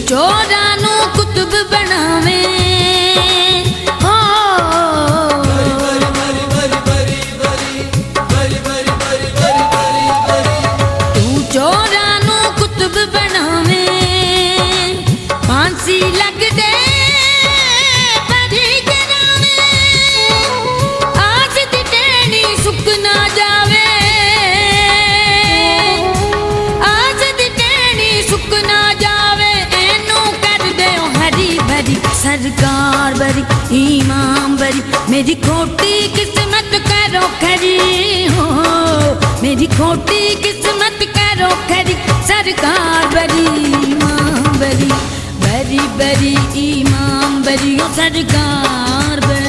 चोरां नू कुतुब बनावे तू चोरां नू कुतुब बनावे फांसी लग दे बड़ी गिरावे आस दी टेणी सुक ना जावे आस दी टेणी सुक ना जावे एनू कर दे हरी भरी सरकार बरी इमाम बरी मेरी खोटी किस्मत करो खरी हो मेरी खोटी किस्मत करो खरी सरकार बरी इमाम बरी बरी बरी इमाम बरी ओ सरकार बरी।